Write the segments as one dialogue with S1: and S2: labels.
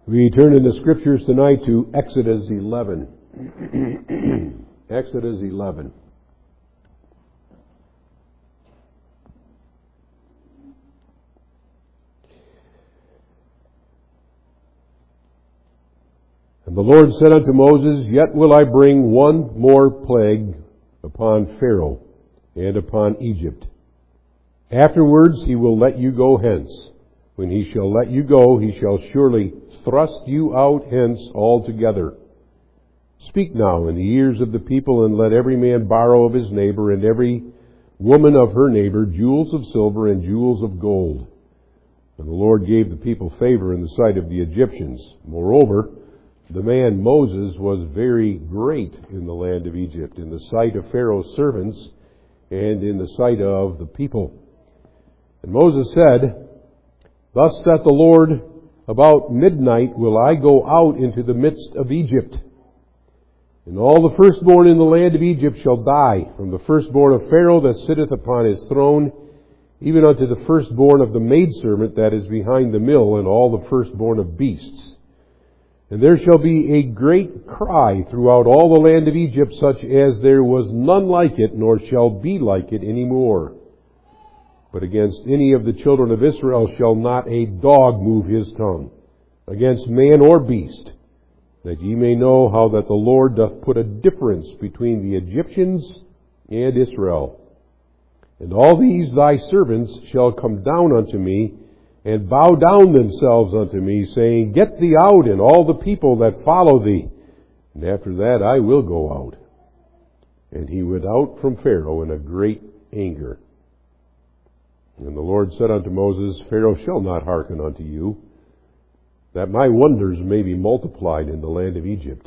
S1: We turn in the Scriptures tonight to Exodus 11. Exodus 11. And the Lord said unto Moses, Yet will I bring one more plague upon Pharaoh and upon Egypt. Afterwards he will let you go hence. When he shall let you go, he shall surely thrust you out hence altogether. Speak now in the ears of the people, and let every man borrow of his neighbor, and every woman of her neighbor, jewels of silver and jewels of gold. And the Lord gave the people favor in the sight of the Egyptians. Moreover, the man Moses was very great in the land of Egypt, in the sight of Pharaoh's servants, and in the sight of the people. And Moses said, Thus saith the Lord, About midnight will I go out into the midst of Egypt. And all the firstborn in the land of Egypt shall die, from the firstborn of Pharaoh that sitteth upon his throne, even unto the firstborn of the maidservant that is behind the mill, and all the firstborn of beasts. And there shall be a great cry throughout all the land of Egypt, such as there was none like it, nor shall be like it any more. But against any of the children of Israel shall not a dog move his tongue, against man or beast, that ye may know how that the Lord doth put a difference between the Egyptians and Israel. And all these thy servants shall come down unto me, and bow down themselves unto me, saying, Get thee out, and all the people that follow thee. And after that I will go out. And he went out from Pharaoh in a great anger. And the Lord said unto Moses, Pharaoh shall not hearken unto you, that my wonders may be multiplied in the land of Egypt.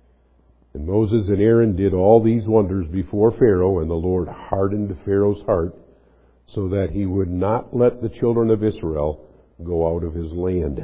S1: And Moses and Aaron did all these wonders before Pharaoh, and the Lord hardened Pharaoh's heart, so that he would not let the children of Israel go out of his land.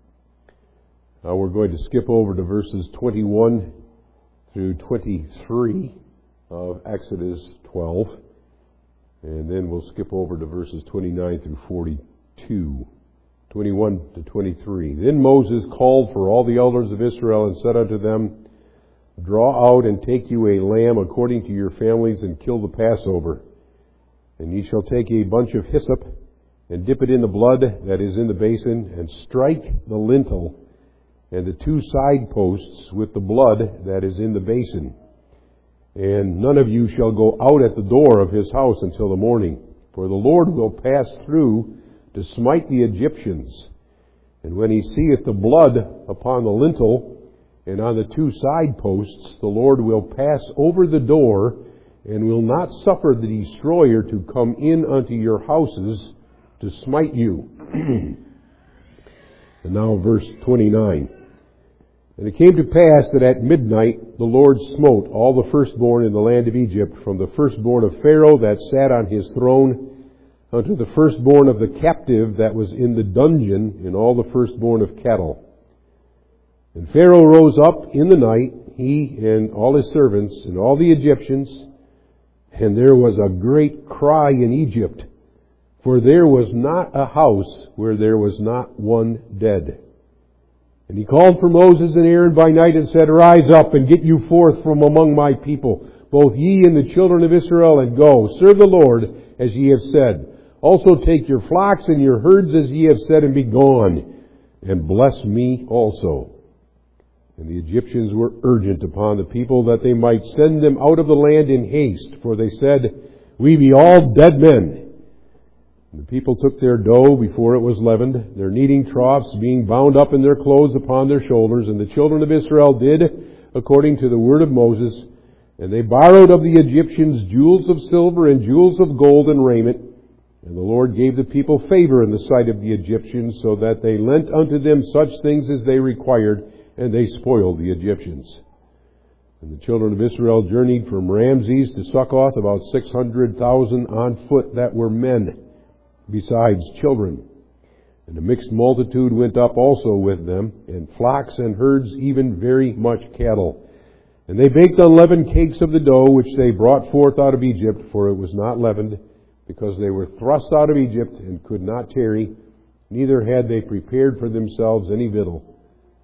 S1: Now we're going to skip over to verses 21 through 23 of Exodus 12. And then we'll skip over to verses 29 through 42. 21 to 23. Then Moses called for all the elders of Israel and said unto them, Draw out and take you a lamb according to your families, and kill the Passover. And ye shall take a bunch of hyssop, and dip it in the blood that is in the basin, and strike the lintel and the two side posts with the blood that is in the basin. And none of you shall go out at the door of his house until the morning, for the Lord will pass through to smite the Egyptians. And when he seeth the blood upon the lintel and on the two side posts, the Lord will pass over the door, and will not suffer the destroyer to come in unto your houses to smite you. And now verse 29. And it came to pass that at midnight the Lord smote all the firstborn in the land of Egypt, from the firstborn of Pharaoh that sat on his throne, unto the firstborn of the captive that was in the dungeon, and all the firstborn of cattle. And Pharaoh rose up in the night, he and all his servants, and all the Egyptians, and there was a great cry in Egypt, for there was not a house where there was not one dead. And he called for Moses and Aaron by night and said, Rise up and get you forth from among my people, both ye and the children of Israel, and go, serve the Lord as ye have said. Also take your flocks and your herds as ye have said, and be gone, and bless me also. And the Egyptians were urgent upon the people that they might send them out of the land in haste, for they said, We be all dead men. The people took their dough before it was leavened, their kneading troughs being bound up in their clothes upon their shoulders. And the children of Israel did according to the word of Moses. And they borrowed of the Egyptians jewels of silver and jewels of gold and raiment. And the Lord gave the people favor in the sight of the Egyptians, so that they lent unto them such things as they required, and they spoiled the Egyptians. And the children of Israel journeyed from Ramses to Succoth, about 600,000 on foot that were men, besides children. And a mixed multitude went up also with them, and flocks and herds, even very much cattle. And they baked unleavened cakes of the dough which they brought forth out of Egypt, for it was not leavened, because they were thrust out of Egypt and could not tarry, neither had they prepared for themselves any victual.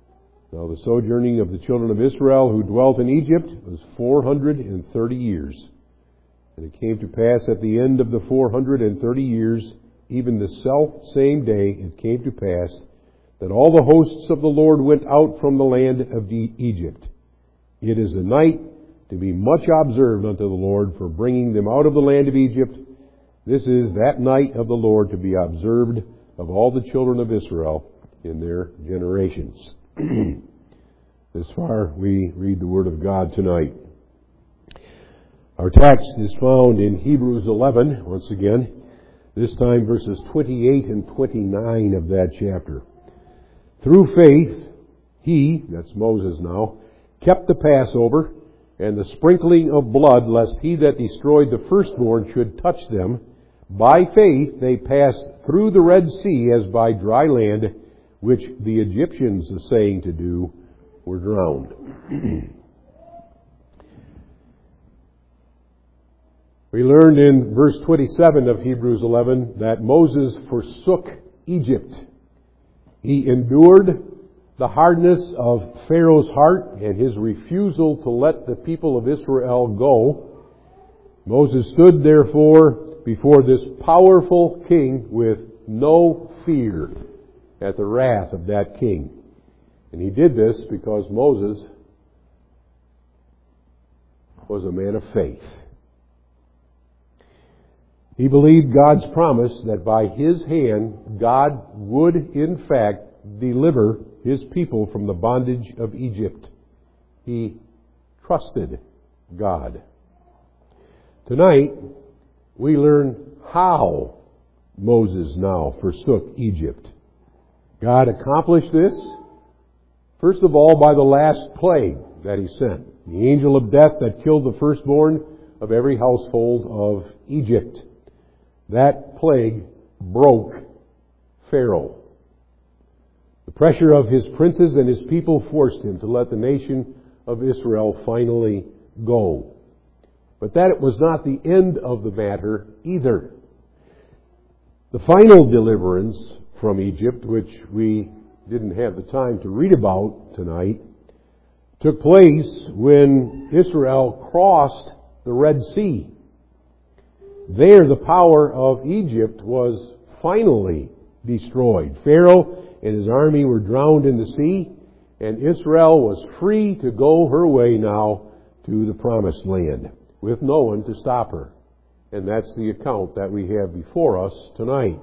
S1: Now the sojourning of the children of Israel who dwelt in Egypt was 430 years. And it came to pass at the end of the 430 years, even the self-same day, it came to pass that all the hosts of the Lord went out from the land of Egypt. It is a night to be much observed unto the Lord for bringing them out of the land of Egypt. This is that night of the Lord to be observed of all the children of Israel in their generations. This far we read the Word of God tonight. Our text is found in Hebrews 11, once again, this time verses 28 and 29 of that chapter. Through faith, he, that's Moses now, kept the Passover and the sprinkling of blood, lest he that destroyed the firstborn should touch them. By faith they passed through the Red Sea as by dry land, which the Egyptians, assaying to do, were drowned. We learned in verse 27 of Hebrews 11 that Moses forsook Egypt. He endured the hardness of Pharaoh's heart and his refusal to let the people of Israel go. Moses stood therefore before this powerful king with no fear at the wrath of that king. And he did this because Moses was a man of faith. He believed God's promise that by his hand God would in fact deliver his people from the bondage of Egypt. He trusted God. Tonight we learn how Moses now forsook Egypt. God accomplished this, first of all, by the last plague that he sent. The angel of death that killed the firstborn of every household of Egypt. That plague broke Pharaoh. The pressure of his princes and his people forced him to let the nation of Israel finally go. But that was not the end of the matter either. The final deliverance from Egypt, which we didn't have the time to read about tonight, took place when Israel crossed the Red Sea. There the power of Egypt was finally destroyed. Pharaoh and his army were drowned in the sea, and Israel was free to go her way now to the Promised Land, with no one to stop her. And that's the account that we have before us tonight.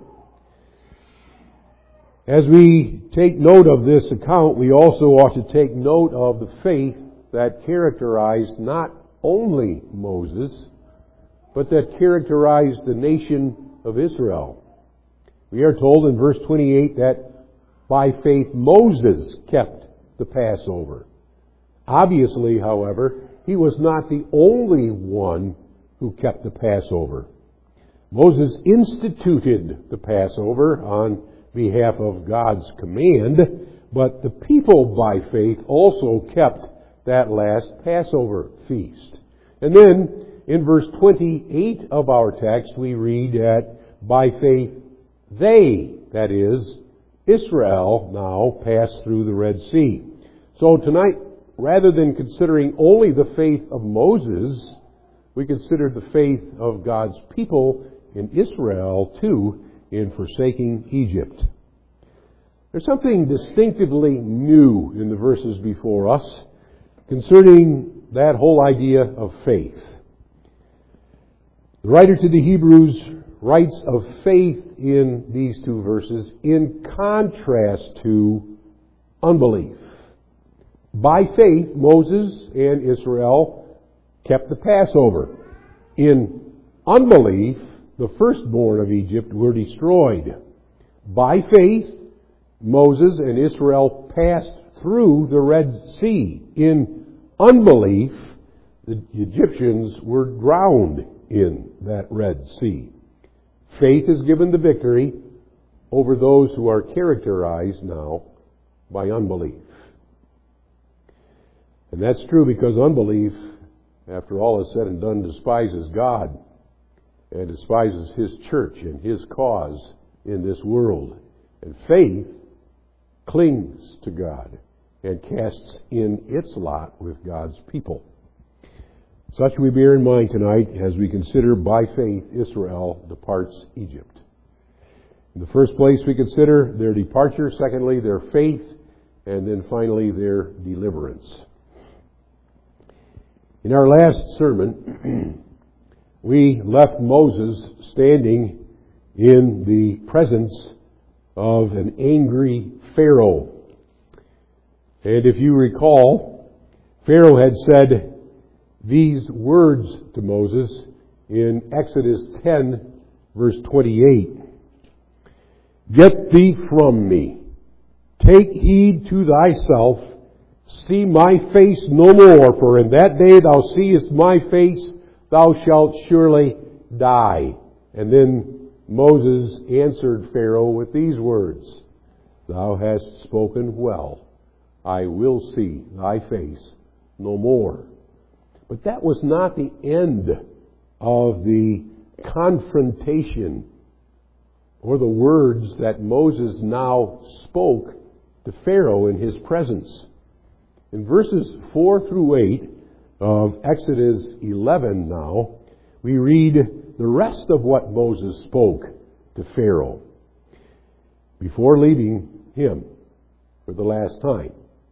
S1: As we take note of this account, we also ought to take note of the faith that characterized not only Moses, but that characterized the nation of Israel. We are told in verse 28 that by faith Moses kept the Passover. Obviously, however, he was not the only one who kept the Passover. Moses instituted the Passover on behalf of God's command, but the people by faith also kept that last Passover feast. And then in verse 28 of our text we read that by faith they, that is, Israel, now passed through the Red Sea. So tonight, rather than considering only the faith of Moses, we consider the faith of God's people in Israel too in forsaking Egypt. There's something distinctively new in the verses before us concerning that whole idea of faith. The writer to the Hebrews writes of faith in these two verses in contrast to unbelief. By faith, Moses and Israel kept the Passover. In unbelief, the firstborn of Egypt were destroyed. By faith, Moses and Israel passed through the Red Sea. In unbelief, the Egyptians were drowned in that Red Sea. Faith is given the victory over those who are characterized now by unbelief. And that's true because unbelief, after all is said and done, despises God and despises His church and His cause in this world. And faith clings to God and casts in its lot with God's people. Such we bear in mind tonight as we consider by faith Israel departs Egypt. In the first place, we consider their departure. Secondly, their faith. And then finally, their deliverance. In our last sermon, we left Moses standing in the presence of an angry Pharaoh. And if you recall, Pharaoh had said these words to Moses in Exodus 10, verse 28. Get thee from me. Take heed to thyself. See my face no more, for in that day thou seest my face, thou shalt surely die. And then Moses answered Pharaoh with these words, Thou hast spoken well. I will see thy face no more. But that was not the end of the confrontation or the words that Moses now spoke to Pharaoh in his presence. In verses 4 through 8 of Exodus 11 now, we read the rest of what Moses spoke to Pharaoh before leaving him for the last time.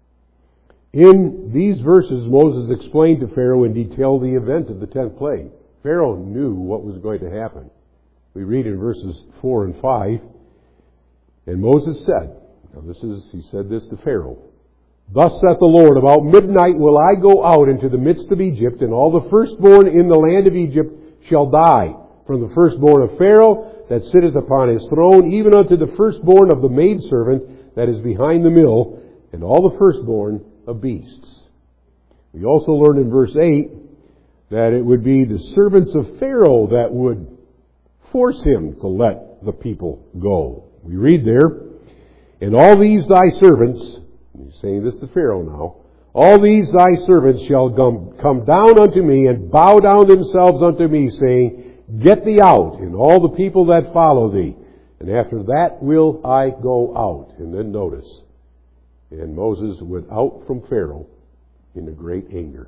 S1: In these verses, Moses explained to Pharaoh in detail the event of the 10th plague. Pharaoh knew what was going to happen. We read in verses 4 and 5, and Moses said, he said this to Pharaoh, Thus saith the Lord, about midnight will I go out into the midst of Egypt, and all the firstborn in the land of Egypt shall die, from the firstborn of Pharaoh that sitteth upon his throne, even unto the firstborn of the maidservant that is behind the mill, and all the firstborn of beasts. We also learn in verse 8 that it would be the servants of Pharaoh that would force him to let the people go. We read there, And all these thy servants, he's saying this to Pharaoh now, all these thy servants shall come down unto me and bow down themselves unto me, saying, Get thee out, and all the people that follow thee. And after that will I go out. And then notice, and Moses went out from Pharaoh in a great anger.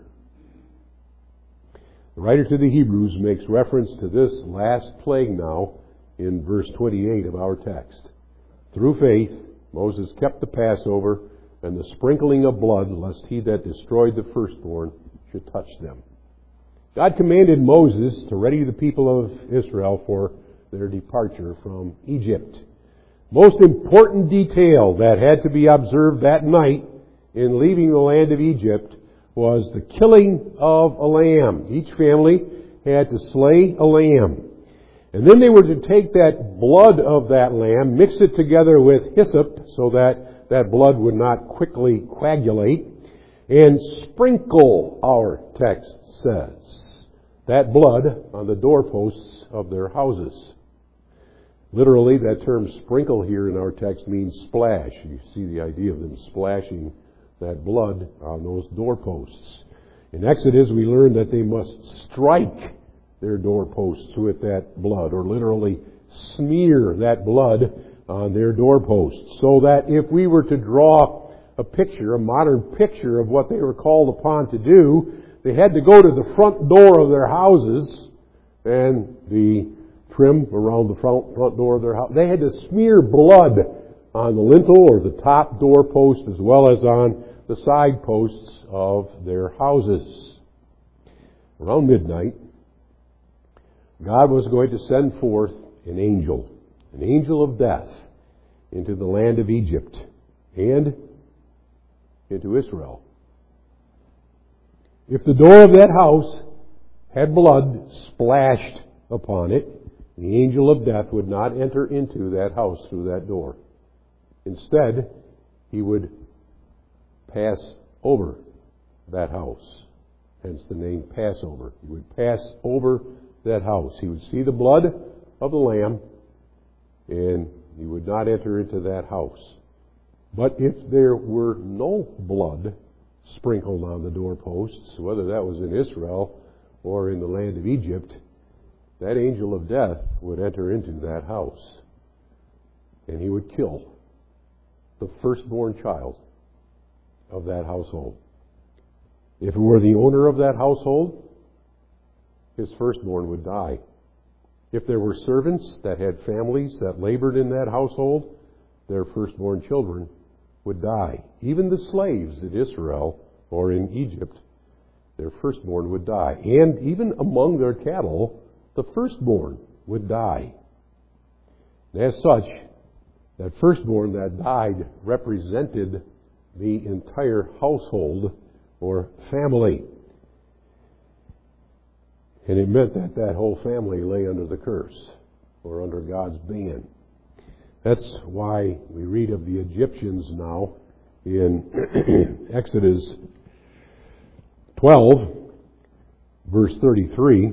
S1: The writer to the Hebrews makes reference to this last plague now in verse 28 of our text. Through faith, Moses kept the Passover and the sprinkling of blood, lest he that destroyed the firstborn should touch them. God commanded Moses to ready the people of Israel for their departure from Egypt. Most important detail that had to be observed that night in leaving the land of Egypt was the killing of a lamb. Each family had to slay a lamb. And then they were to take that blood of that lamb, mix it together with hyssop so that that blood would not quickly coagulate, and sprinkle, our text says, that blood on the doorposts of their houses. Literally, that term sprinkle here in our text means splash. You see the idea of them splashing that blood on those doorposts. In Exodus, we learn that they must strike their doorposts with that blood, or literally smear that blood on their doorposts, so that if we were to draw a picture, a modern picture of what they were called upon to do, they had to go to the front door of their houses and the trim around the front door of their house. They had to smear blood on the lintel or the top doorpost as well as on the side posts of their houses. Around midnight, God was going to send forth an angel of death, into the land of Egypt and into Israel. If the door of that house had blood splashed upon it, the angel of death would not enter into that house through that door. Instead, he would pass over that house. Hence the name Passover. He would pass over that house. He would see the blood of the lamb, and he would not enter into that house. But if there were no blood sprinkled on the doorposts, whether that was in Israel or in the land of Egypt, that angel of death would enter into that house, and he would kill the firstborn child of that household. If it were the owner of that household, his firstborn would die. If there were servants that had families that labored in that household, their firstborn children would die. Even the slaves in Israel or in Egypt, their firstborn would die. And even among their cattle, the firstborn would die. And as such, that firstborn that died represented the entire household or family. And it meant that that whole family lay under the curse or under God's ban. That's why we read of the Egyptians now in Exodus 12, verse 33.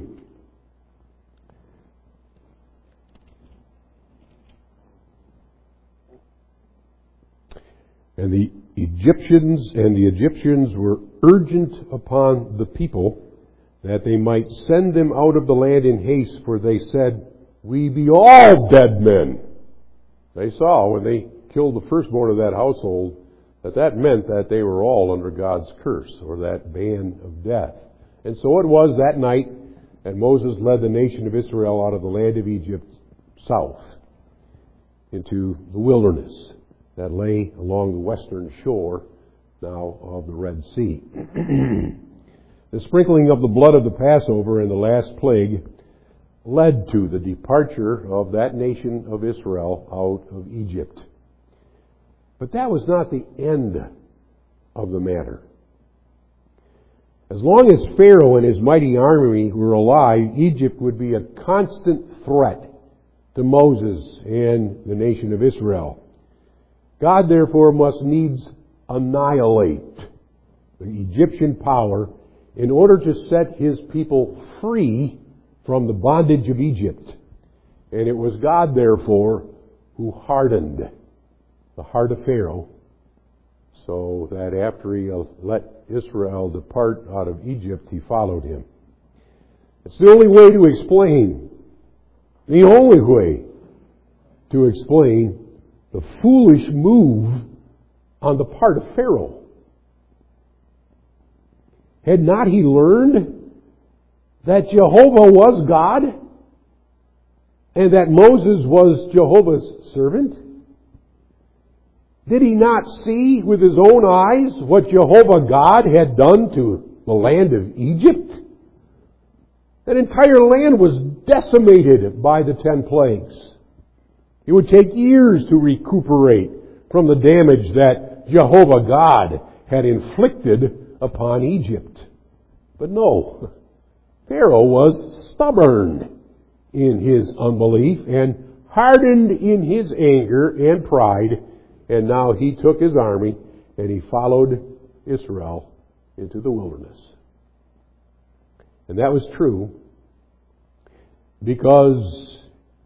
S1: And the Egyptians were urgent upon the people that they might send them out of the land in haste, for they said, "We be all dead men." They saw when they killed the firstborn of that household that meant that they were all under God's curse or that ban of death. And so it was that night that Moses led the nation of Israel out of the land of Egypt south into the wilderness that lay along the western shore now of the Red Sea. The sprinkling of the blood of the Passover and the last plague led to the departure of that nation of Israel out of Egypt. But that was not the end of the matter. As long as Pharaoh and his mighty army were alive, Egypt would be a constant threat to Moses and the nation of Israel. God, therefore, must needs annihilate the Egyptian power in order to set his people free from the bondage of Egypt. And it was God, therefore, who hardened the heart of Pharaoh so that after he let Israel depart out of Egypt, he followed him. It's the only way to explain the foolish move on the part of Pharaoh. Had not he learned that Jehovah was God and that Moses was Jehovah's servant? Did he not see with his own eyes what Jehovah God had done to the land of Egypt? That entire land was decimated by the 10 plagues. It would take years to recuperate from the damage that Jehovah God had inflicted upon Egypt. But no, Pharaoh was stubborn in his unbelief and hardened in his anger and pride, and now he took his army and he followed Israel into the wilderness. And that was true because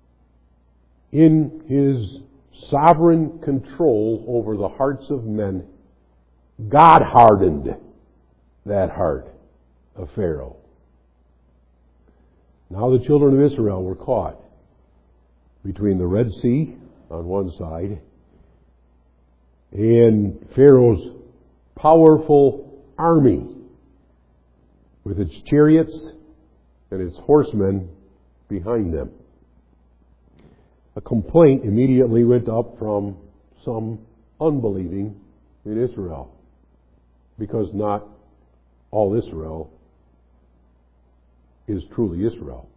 S1: in his sovereign control over the hearts of men, God hardened that heart of Pharaoh. Now the children of Israel were caught between the Red Sea on one side and Pharaoh's powerful army with its chariots and its horsemen behind them. A complaint immediately went up from some unbelieving in Israel, because not all Israel is truly Israel.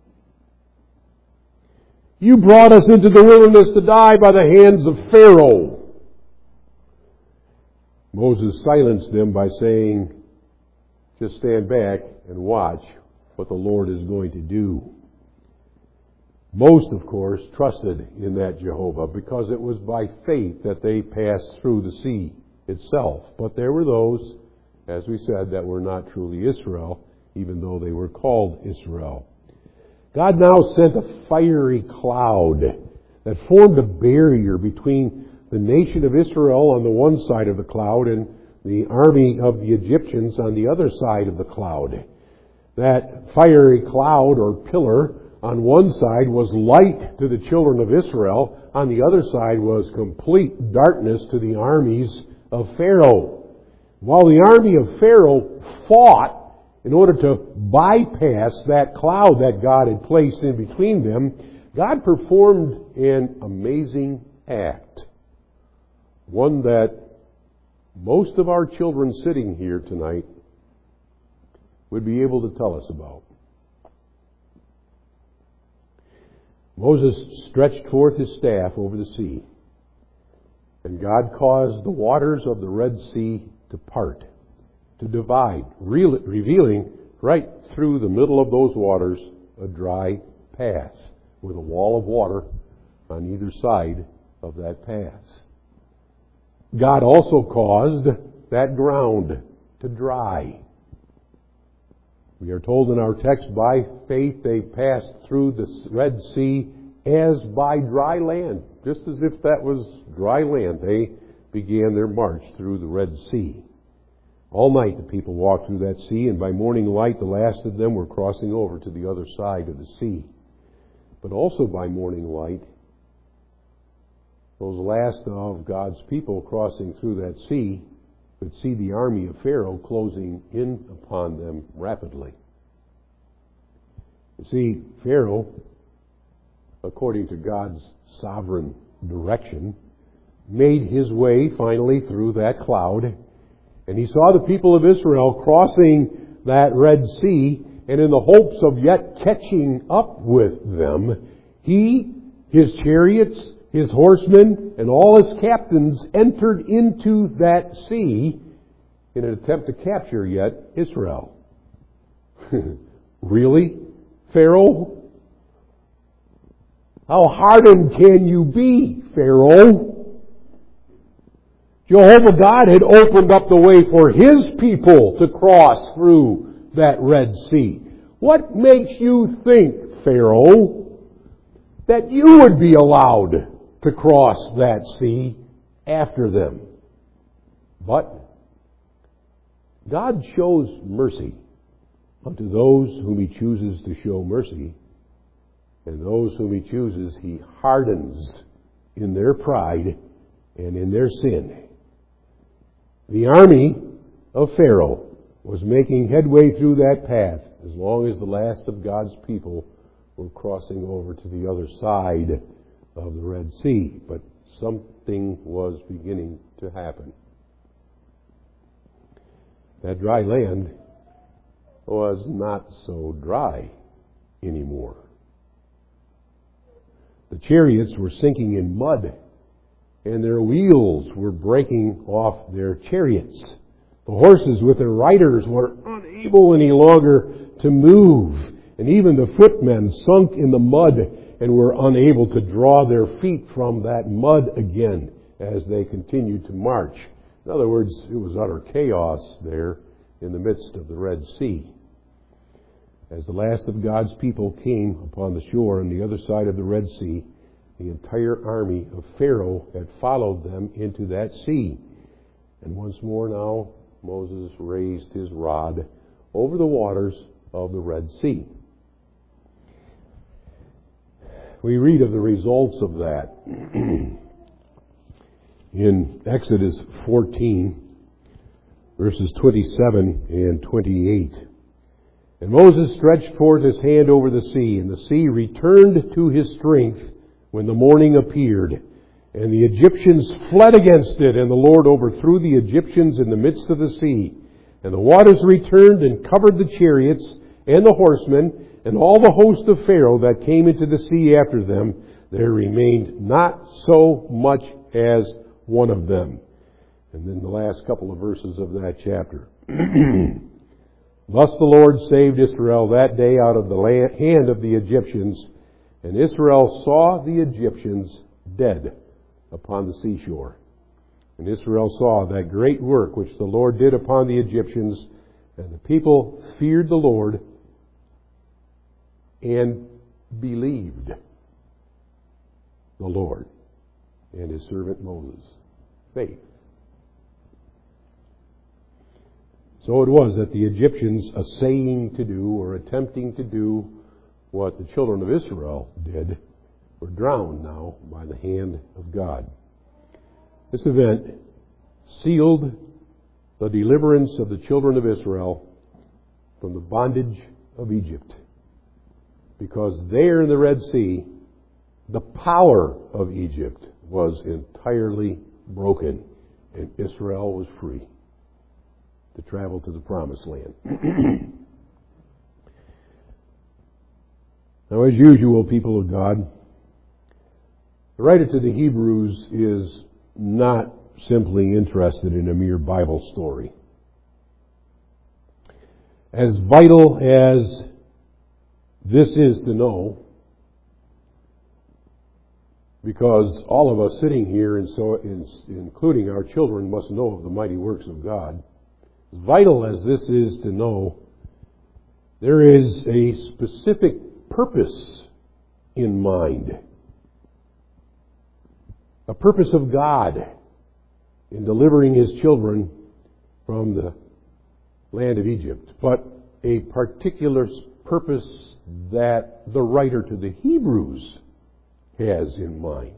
S1: You brought us into the wilderness to die by the hands of Pharaoh. Moses silenced them by saying, just stand back and watch what the Lord is going to do. Most, of course, trusted in that Jehovah because it was by faith that they passed through the sea itself. But there were those, as we said, that were not truly Israel, even though they were called Israel. God now sent a fiery cloud that formed a barrier between the nation of Israel on the one side of the cloud and the army of the Egyptians on the other side of the cloud. That fiery cloud or pillar on one side was light to the children of Israel. On the other side was complete darkness to the armies of Pharaoh. While the army of Pharaoh fought in order to bypass that cloud that God had placed in between them, God performed an amazing act. One that most of our children sitting here tonight would be able to tell us about. Moses stretched forth his staff over the sea, and God caused the waters of the Red Sea to part, to divide, revealing right through the middle of those waters a dry path with a wall of water on either side of that path. God also caused that ground to dry. We are told in our text, by faith they passed through the Red Sea as by dry land. Just as if that was dry land, they began their march through the Red Sea. All night the people walked through that sea, and by morning light the last of them were crossing over to the other side of the sea. But also by morning light, those last of God's people crossing through that sea could see the army of Pharaoh closing in upon them rapidly. You see, Pharaoh, according to God's sovereign direction, made his way finally through that cloud, and he saw the people of Israel crossing that Red Sea, and in the hopes of yet catching up with them, he, his chariots, his horsemen, and all his captains entered into that sea in an attempt to capture yet Israel. Really, Pharaoh? How hardened can you be, Pharaoh? Jehovah God had opened up the way for His people to cross through that Red Sea. What makes you think, Pharaoh, that you would be allowed to cross that sea after them? But God shows mercy unto those whom He chooses to show mercy, and those whom He chooses He hardens in their pride and in their sin. The army of Pharaoh was making headway through that path as long as the last of God's people were crossing over to the other side of the Red Sea. But something was beginning to happen. That dry land was not so dry anymore. The chariots were sinking in mud, and their wheels were breaking off their chariots. The horses with their riders were unable any longer to move, and even the footmen sunk in the mud and were unable to draw their feet from that mud again as they continued to march. In other words, it was utter chaos there in the midst of the Red Sea. As the last of God's people came upon the shore on the other side of the Red Sea, the entire army of Pharaoh had followed them into that sea. And once more now, Moses raised his rod over the waters of the Red Sea. We read of the results of that in Exodus 14, verses 27 and 28. And Moses stretched forth his hand over the sea, and the sea returned to his strength when the morning appeared. And the Egyptians fled against it, and the Lord overthrew the Egyptians in the midst of the sea. And the waters returned and covered the chariots and the horsemen, and all the host of Pharaoh that came into the sea after them. There remained not so much as one of them. And then the last couple of verses of that chapter. Thus the Lord saved Israel that day out of the hand of the Egyptians, and Israel saw the Egyptians dead upon the seashore. And Israel saw that great work which the Lord did upon the Egyptians, and the people feared the Lord and believed the Lord and His servant Moses. Faith. So it was that the Egyptians, essaying to do or attempting to do what the children of Israel did, were drowned now by the hand of God. This event sealed the deliverance of the children of Israel from the bondage of Egypt. Because there in the Red Sea, the power of Egypt was entirely broken, and Israel was free to travel to the Promised Land. Now, as usual, people of God, the writer to the Hebrews is not simply interested in a mere Bible story. As vital as this is to know, because all of us sitting here, and so including our children, must know of the mighty works of God. As vital as this is to know, there is a specific purpose in mind. A purpose of God in delivering His children from the land of Egypt. But a particular purpose that the writer to the Hebrews has in mind.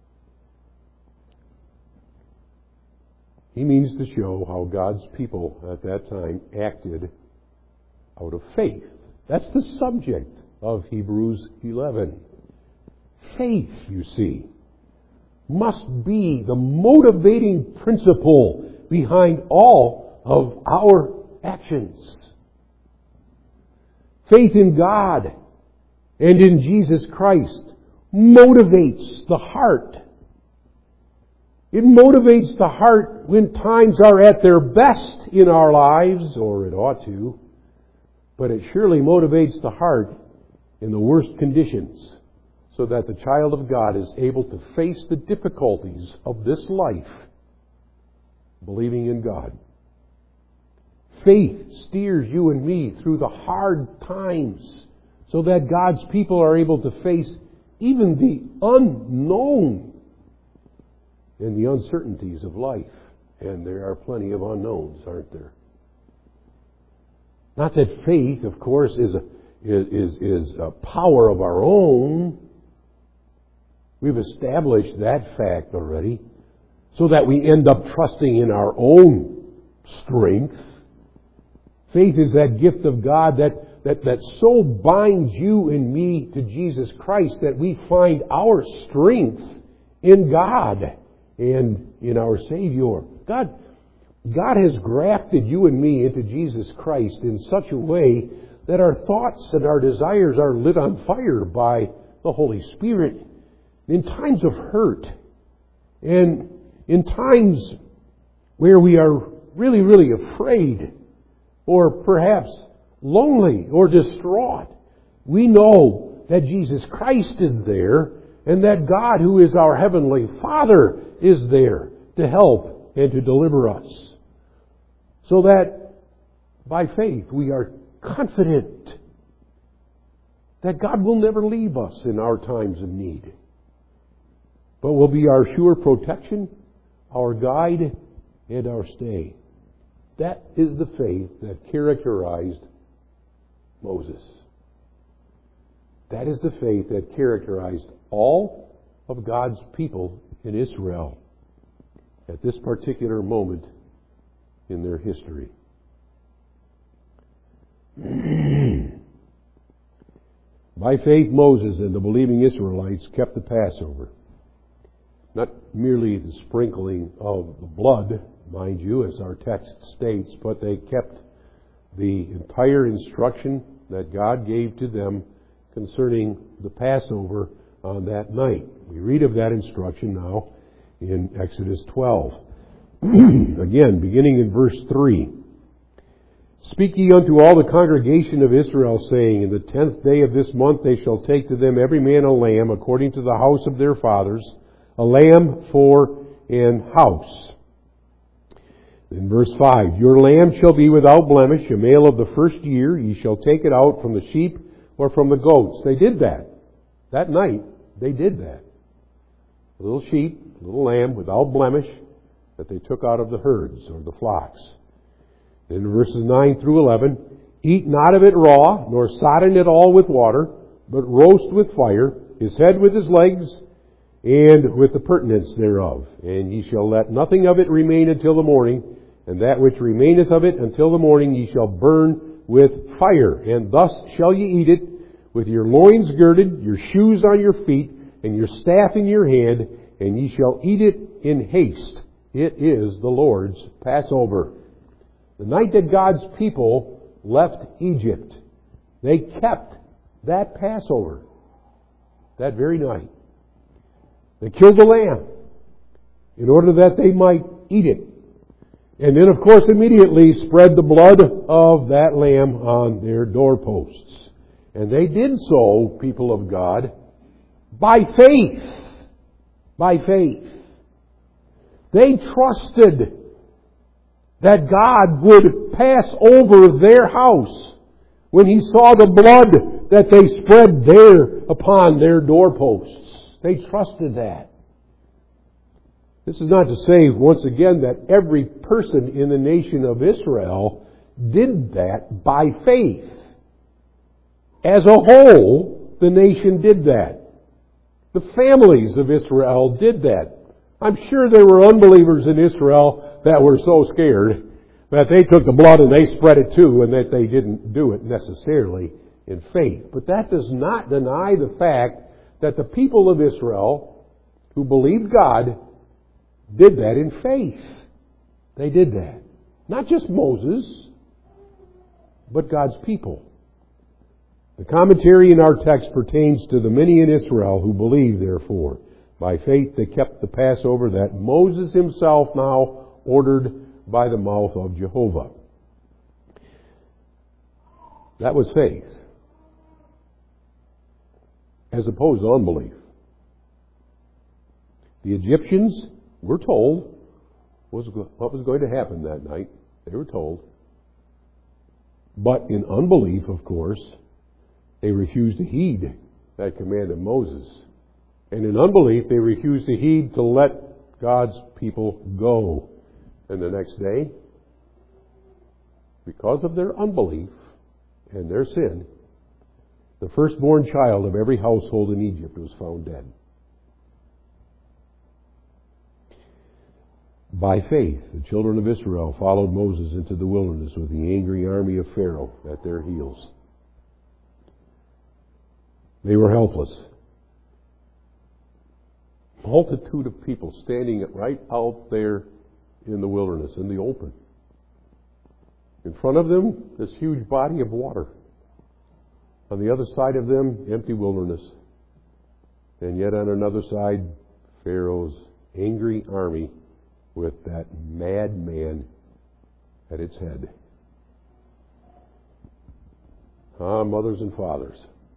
S1: He means to show how God's people at that time acted out of faith. That's the subject of Hebrews 11. Faith, you see, must be the motivating principle behind all of our actions. Faith in God and in Jesus Christ motivates the heart. It motivates the heart when times are at their best in our lives, or it ought to, but it surely motivates the heart in the worst conditions, so that the child of God is able to face the difficulties of this life, believing in God. Faith steers you and me through the hard times, so that God's people are able to face even the unknown and the uncertainties of life. And there are plenty of unknowns, aren't there? Not that faith, of course, is a power of our own. We've established that fact already, so that we end up trusting in our own strength. Faith is that gift of God that so binds you and me to Jesus Christ that we find our strength in God and in our Savior. God has grafted you and me into Jesus Christ in such a way that our thoughts and our desires are lit on fire by the Holy Spirit. In times of hurt and in times where we are really, really afraid or perhaps lonely or distraught, we know that Jesus Christ is there and that God, who is our Heavenly Father, is there to help and to deliver us. So that by faith we are confident that God will never leave us in our times of need, but will be our sure protection, our guide, and our stay. That is the faith that characterized Moses. That is the faith that characterized all of God's people in Israel at this particular moment in their history. By faith, Moses and the believing Israelites kept the Passover. Not merely the sprinkling of the blood, mind you, as our text states, but they kept the entire instruction that God gave to them concerning the Passover on that night. We read of that instruction now in Exodus 12. Again, beginning in verse 3. Speak ye unto all the congregation of Israel, saying, in the 10th day of this month they shall take to them every man a lamb according to the house of their fathers, a lamb for an house. In verse 5, your lamb shall be without blemish, a male of the first year. Ye shall take it out from the sheep or from the goats. They did that. That night, they did that. A little sheep, a little lamb without blemish that they took out of the herds or the flocks. In verses 9 through 11, eat not of it raw, nor sodden it all with water, but roast with fire, his head with his legs, and with the purtenance thereof. And ye shall let nothing of it remain until the morning, and that which remaineth of it until the morning ye shall burn with fire. And thus shall ye eat it, with your loins girded, your shoes on your feet, and your staff in your hand, and ye shall eat it in haste. It is the Lord's Passover. The night that God's people left Egypt, they kept that Passover that very night. They killed the lamb in order that they might eat it. And then, of course, immediately spread the blood of that lamb on their doorposts. And they did so, people of God, by faith. By faith. They trusted that God would pass over their house when He saw the blood that they spread there upon their doorposts. They trusted that. This is not to say, once again, that every person in the nation of Israel did that by faith. As a whole, the nation did that. The families of Israel did that. I'm sure there were unbelievers in Israel that were so scared that they took the blood and they spread it too, and that they didn't do it necessarily in faith. But that does not deny the fact that the people of Israel who believed God did that in faith. They did that. Not just Moses, but God's people. The commentary in our text pertains to the many in Israel who believed, therefore, by faith they kept the Passover that Moses himself now ordered by the mouth of Jehovah. That was faith, as opposed to unbelief. The Egyptians were told what was going to happen that night. They were told. But in unbelief, of course, they refused to heed that command of Moses. And in unbelief, they refused to heed to let God's people go. And the next day, because of their unbelief and their sin, the firstborn child of every household in Egypt was found dead. By faith, the children of Israel followed Moses into the wilderness with the angry army of Pharaoh at their heels. They were helpless. Multitude of people standing right out there in the wilderness, in the open. In front of them, this huge body of water. On the other side of them, empty wilderness. And yet on another side, Pharaoh's angry army with that madman at its head. Mothers and fathers.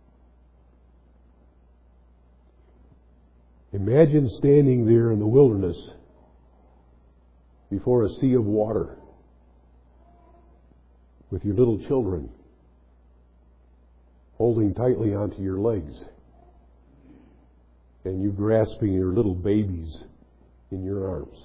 S1: Imagine standing there in the wilderness before a sea of water with your little children holding tightly onto your legs and you grasping your little babies in your arms.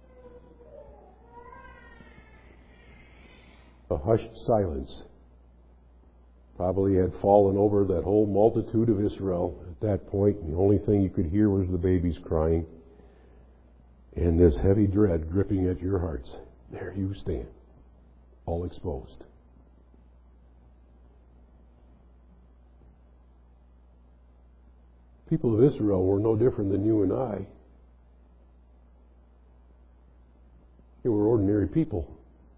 S1: A hushed silence probably had fallen over that whole multitude of Israel at that point. The only thing you could hear was the babies crying and this heavy dread gripping at your hearts. There you stand, all exposed. People of Israel were no different than you and I. They were ordinary people.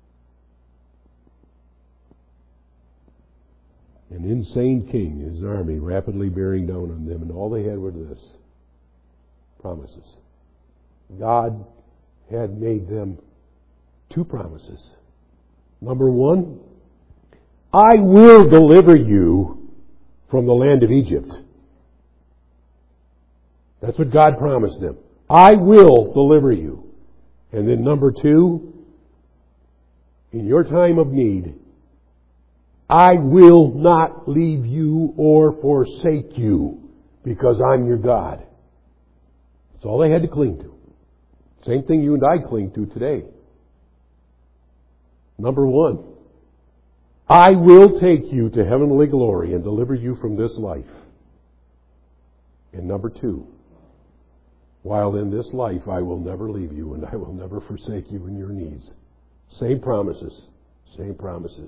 S1: An insane king and his army rapidly bearing down on them, and all they had were this: promises. God had made them two promises. Number one, I will deliver you from the land of Egypt. That's what God promised them. I will deliver you. And then number two, in your time of need, I will not leave you or forsake you because I'm your God. That's all they had to cling to. Same thing you and I cling to today. Number one, I will take you to heavenly glory and deliver you from this life. And number two, while in this life I will never leave you and I will never forsake you in your needs. Same promises. Same promises.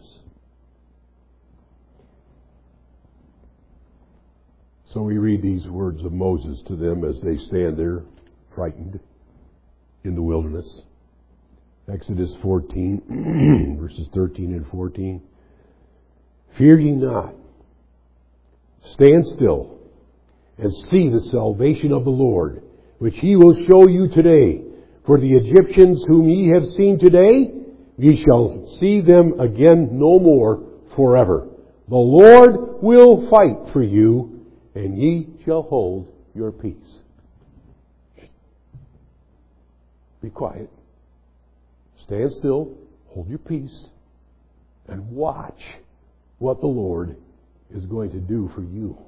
S1: So we read these words of Moses to them as they stand there frightened in the wilderness. Exodus 14, verses 13 and 14. Fear ye not. Stand still and see the salvation of the Lord, which he will show you today. For the Egyptians whom ye have seen today, ye shall see them again no more forever. The Lord will fight for you, and ye shall hold your peace. Be quiet. Stand still, hold your peace, and watch what the Lord is going to do for you.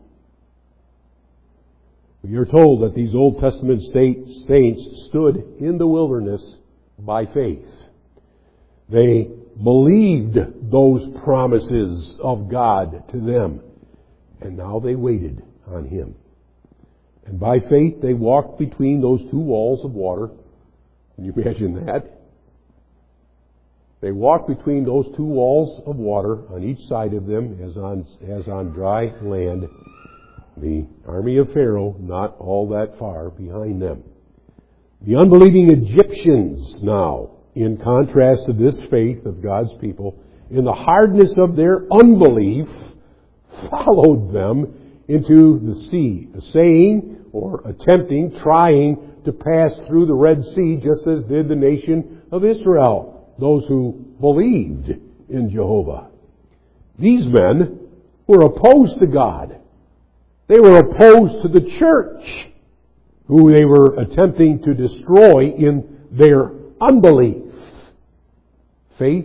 S1: We are told that these Old Testament saints stood in the wilderness by faith. They believed those promises of God to them, and now they waited on Him. And by faith they walked between those two walls of water. Can you imagine that? They walked between those two walls of water on each side of them as on dry land. The army of Pharaoh not all that far behind them. The unbelieving Egyptians now, in contrast to this faith of God's people, in the hardness of their unbelief, followed them into the sea, saying or attempting, trying to pass through the Red Sea, just as did the nation of Israel, those who believed in Jehovah. These men were opposed to God. They were opposed to the church, who they were attempting to destroy in their unbelief. Faith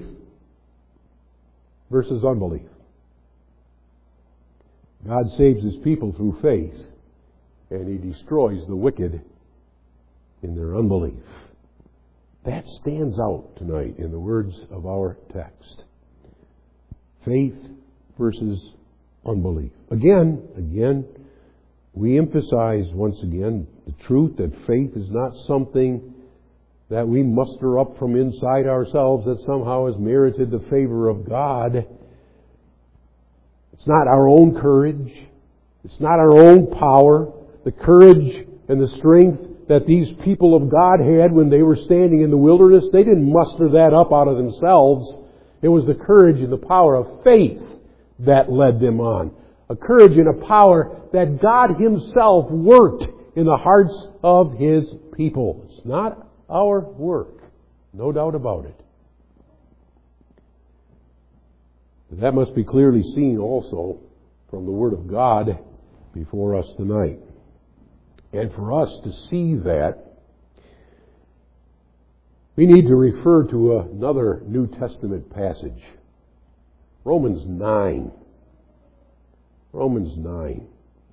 S1: versus unbelief. God saves His people through faith, and He destroys the wicked in their unbelief. That stands out tonight in the words of our text. Faith versus unbelief. Again, we emphasize once again the truth that faith is not something that we muster up from inside ourselves that somehow has merited the favor of God. It's not our own courage. It's not our own power. The courage and the strength that these people of God had when they were standing in the wilderness, they didn't muster that up out of themselves. It was the courage and the power of faith that led them on. A courage and a power that God Himself worked in the hearts of His people. It's not our work. No doubt about it. But that must be clearly seen also from the Word of God before us tonight. And for us to see that, we need to refer to another New Testament passage. Romans 9. Romans 9.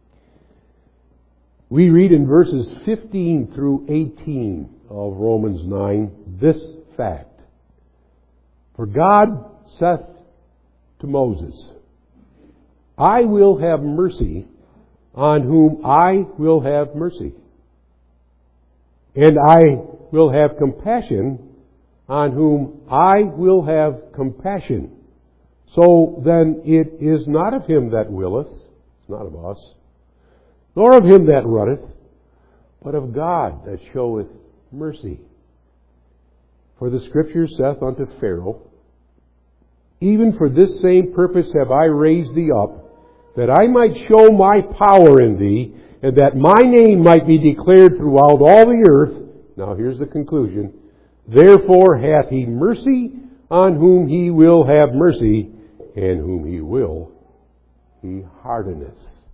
S1: We read in verses 15 through 18 of Romans 9 this fact. For God saith to Moses, I will have mercy on whom I will have mercy, and I will have compassion on whom I will have compassion. So then it is not of him that willeth, it's not of us, nor of him that runneth, but of God that showeth mercy. For the Scripture saith unto Pharaoh, even for this same purpose have I raised thee up, that I might show my power in thee, and that my name might be declared throughout all the earth. Now here's the conclusion. Therefore hath he mercy on whom he will have mercy, and whom he will, he hardeneth.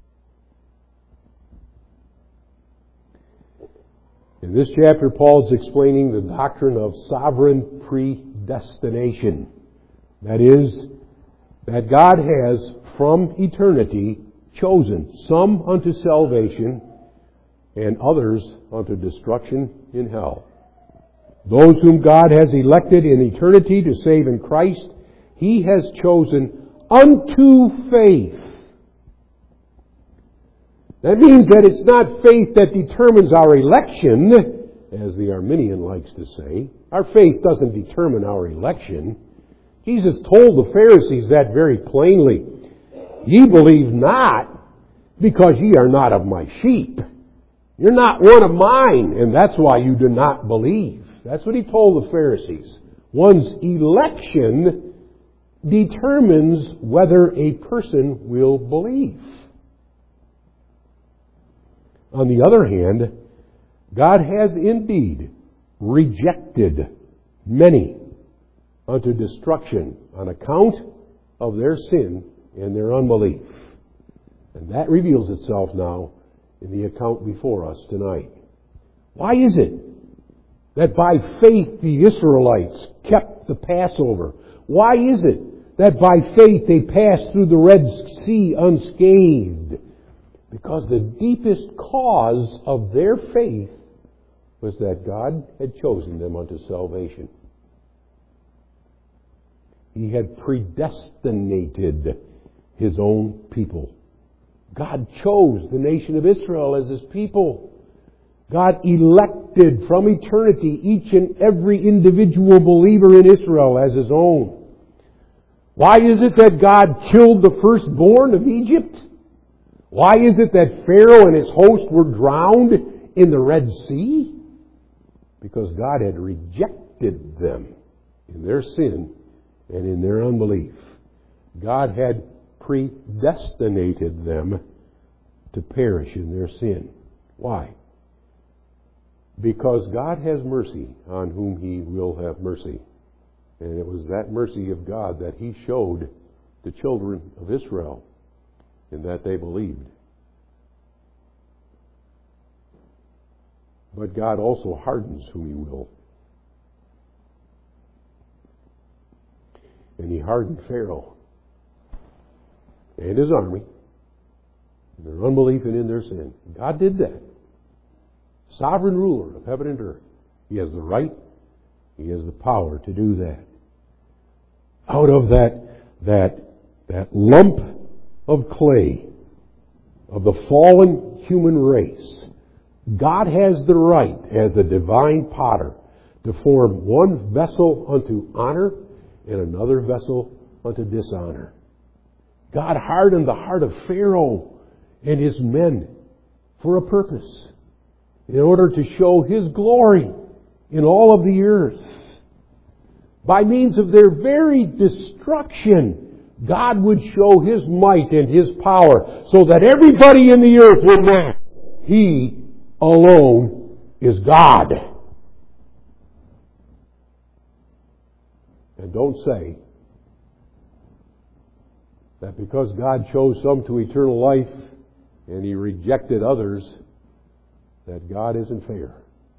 S1: In this chapter, Paul is explaining the doctrine of sovereign predestination. That is, that God has from eternity chosen some unto salvation and others unto destruction in hell. Those whom God has elected in eternity to save in Christ, He has chosen unto faith. That means that it's not faith that determines our election, as the Arminian likes to say. Our faith doesn't determine our election. Jesus told the Pharisees that very plainly. Ye believe not, because ye are not of my sheep. You're not one of mine, and that's why you do not believe. That's what he told the Pharisees. One's election determines whether a person will believe. On the other hand, God has indeed rejected many unto destruction on account of their sin and their unbelief. And that reveals itself now in the account before us tonight. Why is it that by faith the Israelites kept the Passover? Why is it that by faith they passed through the Red Sea unscathed? Because the deepest cause of their faith was that God had chosen them unto salvation. He had predestinated His own people. God chose the nation of Israel as His people. God elected from eternity each and every individual believer in Israel as His own. Why is it that God killed the firstborn of Egypt? Why is it that Pharaoh and his host were drowned in the Red Sea? Because God had rejected them in their sin and in their unbelief. God had predestinated them to perish in their sin. Why? Because God has mercy on whom He will have mercy. And it was that mercy of God that He showed the children of Israel, in that they believed. But God also hardens whom He will. And He hardened Pharaoh and his army in their unbelief and in their sin. God did that. Sovereign ruler of heaven and earth. He has the right, He has the power to do that. Out of that lump of clay of the fallen human race, God has the right, as a divine potter, to form one vessel unto honor and another vessel unto dishonor. God hardened the heart of Pharaoh and his men for a purpose, in order to show His glory in all of the earth. By means of their very destruction, God would show His might and His power, so that everybody in the earth would know He alone is God. And don't say that because God chose some to eternal life and He rejected others, that God isn't fair.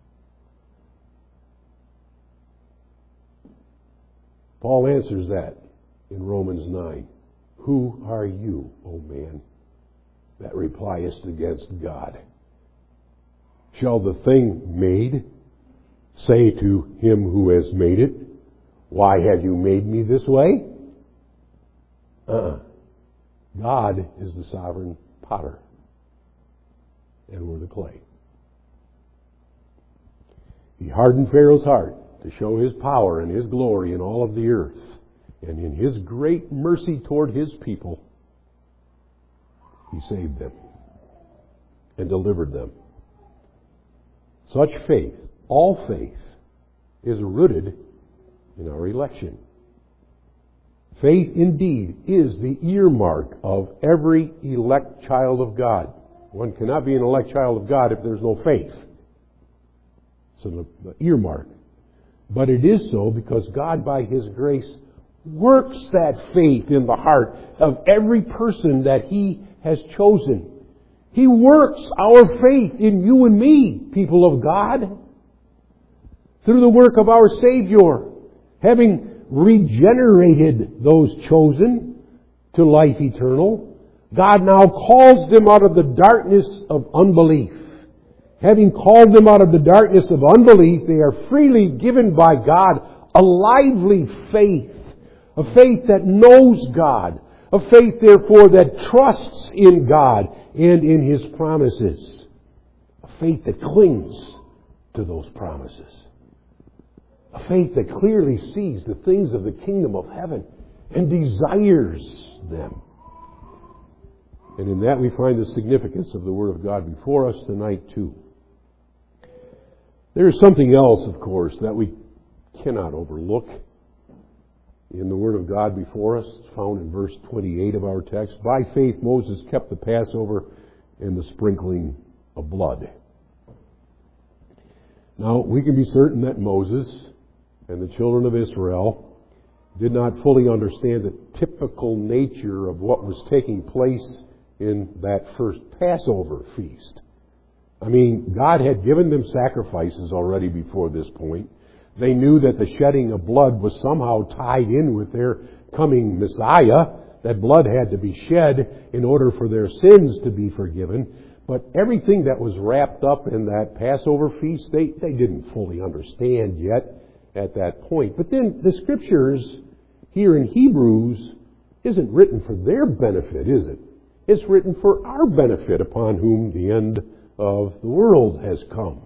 S1: Paul answers that in Romans 9. Who are you, O man, that repliest against God? Shall the thing made say to him who has made it, why have you made me this way? God is the sovereign potter, and we're the clay. He hardened Pharaoh's heart to show His power and His glory in all of the earth. And in His great mercy toward His people, He saved them and delivered them. Such faith, all faith, is rooted in our election. Faith indeed is the earmark of every elect child of God. One cannot be an elect child of God if there's no faith. So the earmark. But it is so because God, by His grace, works that faith in the heart of every person that He has chosen. He works our faith in you and me, people of God, through the work of our Savior, having regenerated those chosen to life eternal. God now calls them out of the darkness of unbelief. Having called them out of the darkness of unbelief, they are freely given by God a lively faith, a faith that knows God, a faith, therefore, that trusts in God and in His promises, a faith that clings to those promises. A faith that clearly sees the things of the kingdom of heaven and desires them. And in that we find the significance of the Word of God before us tonight too. There is something else, of course, that we cannot overlook in the Word of God before us. It's found in verse 28 of our text. By faith Moses kept the Passover and the sprinkling of blood. Now, we can be certain that Moses and the children of Israel did not fully understand the typical nature of what was taking place in that first Passover feast. I mean, God had given them sacrifices already before this point. They knew that the shedding of blood was somehow tied in with their coming Messiah, that blood had to be shed in order for their sins to be forgiven. But everything that was wrapped up in that Passover feast, they didn't fully understand yet at that point. But then the Scriptures here in Hebrews isn't written for their benefit, is it? It's written for our benefit, upon whom the end of the world has come.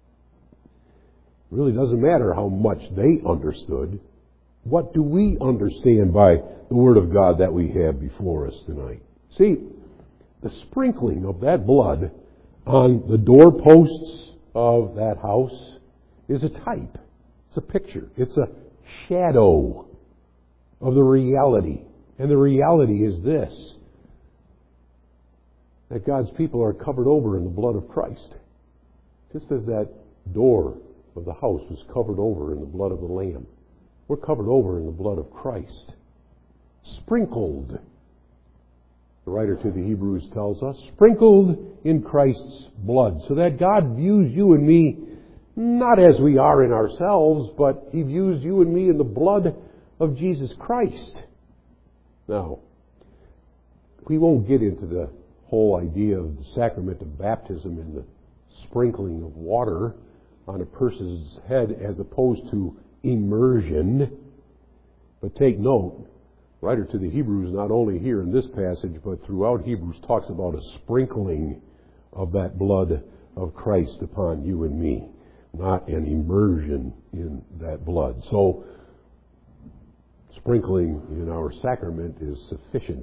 S1: It really doesn't matter how much they understood. What do we understand by the Word of God that we have before us tonight? See, the sprinkling of that blood on the doorposts of that house is a type. It's a picture. It's a shadow of the reality. And the reality is this: that God's people are covered over in the blood of Christ. Just as that door of the house was covered over in the blood of the Lamb. We're covered over in the blood of Christ. Sprinkled, the writer to the Hebrews tells us, sprinkled in Christ's blood, so that God views you and me not as we are in ourselves, but He views you and me in the blood of Jesus Christ. Now, we won't get into the whole idea of the sacrament of baptism and the sprinkling of water on a person's head as opposed to immersion. But take note, the writer to the Hebrews, not only here in this passage, but throughout Hebrews, talks about a sprinkling of that blood of Christ upon you and me, not an immersion in that blood. So, sprinkling in our sacrament is sufficient.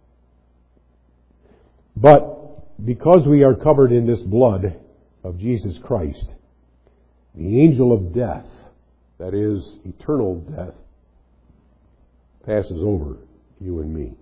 S1: But because we are covered in this blood of Jesus Christ, the angel of death, that is, eternal death, passes over you and me.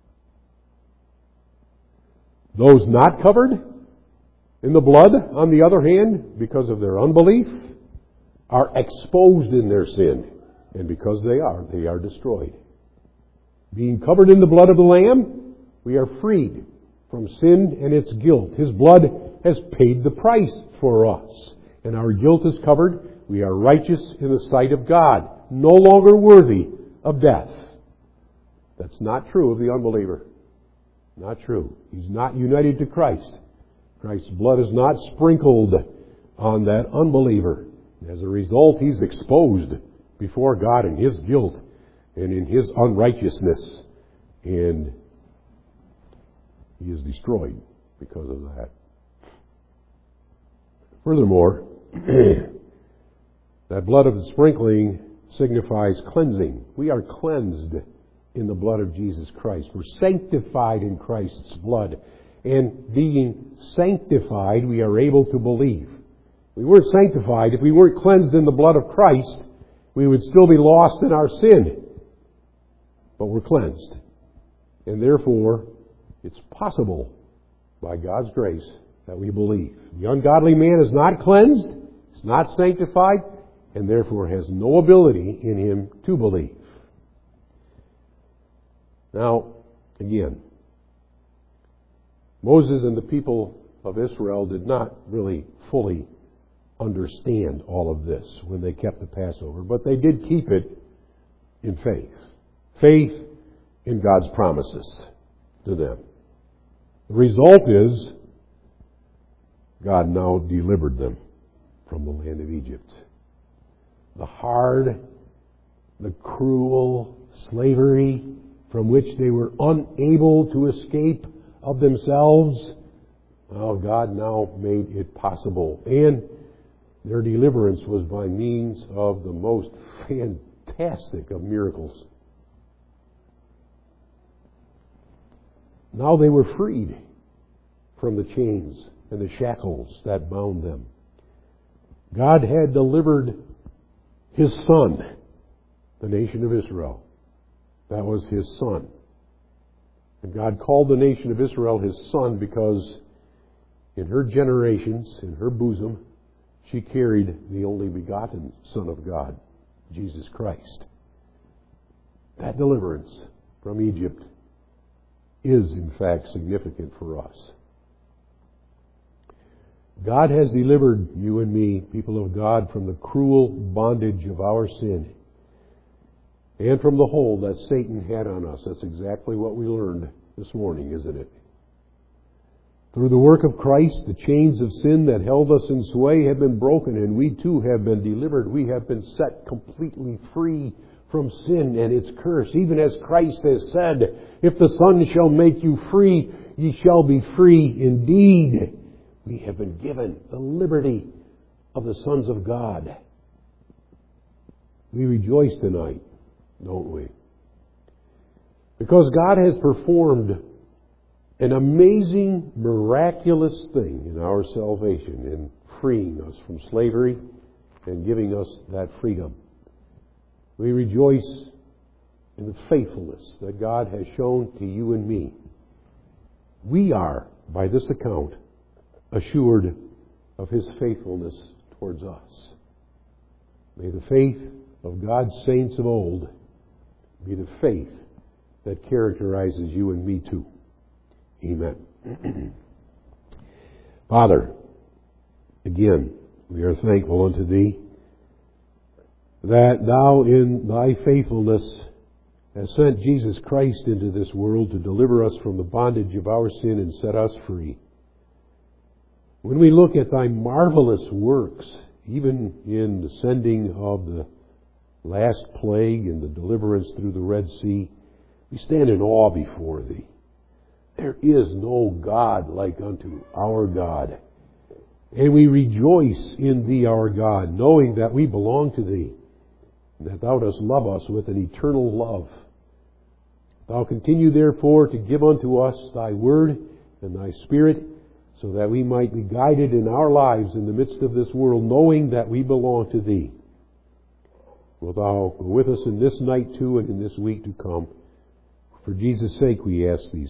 S1: Those not covered in the blood, on the other hand, because of their unbelief, are exposed in their sin. And because they are destroyed. Being covered in the blood of the Lamb, we are freed from sin and its guilt. His blood has paid the price for us. And our guilt is covered. We are righteous in the sight of God, no longer worthy of death. That's not true of the unbeliever. Not true. He's not united to Christ. Christ's blood is not sprinkled on that unbeliever. As a result, he's exposed before God in his guilt and in his unrighteousness. And he is destroyed because of that. Furthermore, that blood of the sprinkling signifies cleansing. We are cleansed in the blood of Jesus Christ. We're sanctified in Christ's blood. And being sanctified, we are able to believe. We weren't sanctified. If we weren't cleansed in the blood of Christ, we would still be lost in our sin. But we're cleansed. And therefore, it's possible, by God's grace, that we believe. The ungodly man is not cleansed, is not sanctified, and therefore has no ability in him to believe. Now, again, Moses and the people of Israel did not really fully understand all of this when they kept the Passover, but they did keep it in faith. Faith in God's promises to them. The result is God now delivered them from the land of Egypt. The hard, the cruel slavery from which they were unable to escape of themselves, well, God now made it possible. And Their deliverance was by means of the most fantastic of miracles. Now they were freed from the chains and the shackles that bound them. God had delivered His Son, the nation of Israel. That was His Son. And God called the nation of Israel His Son because in her generations, in her bosom, she carried the only begotten Son of God, Jesus Christ. That deliverance from Egypt is, in fact, significant for us. God has delivered you and me, people of God, from the cruel bondage of our sin and from the hold that Satan had on us. That's exactly what we learned this morning, isn't it? Through the work of Christ, the chains of sin that held us in sway have been broken, and we too have been delivered. We have been set completely free from sin and its curse. Even as Christ has said, if the Son shall make you free, ye shall be free indeed. We have been given the liberty of the sons of God. We rejoice tonight, don't we? Because God has performed an amazing, miraculous thing in our salvation, in freeing us from slavery and giving us that freedom. We rejoice in the faithfulness that God has shown to you and me. We are, by this account, assured of His faithfulness towards us. May the faith of God's saints of old be the faith that characterizes you and me too. Amen. Father, again, we are thankful unto Thee that Thou in Thy faithfulness hast sent Jesus Christ into this world to deliver us from the bondage of our sin and set us free. When we look at Thy marvelous works, even in the sending of the last plague and the deliverance through the Red Sea, we stand in awe before Thee. There is no God like unto our God. And we rejoice in Thee, our God, knowing that we belong to Thee, and that Thou dost love us with an eternal love. Thou continue therefore to give unto us Thy Word and Thy Spirit, so that we might be guided in our lives in the midst of this world, knowing that we belong to Thee. Wilt Thou go with us in this night too and in this week to come? For Jesus' sake we ask these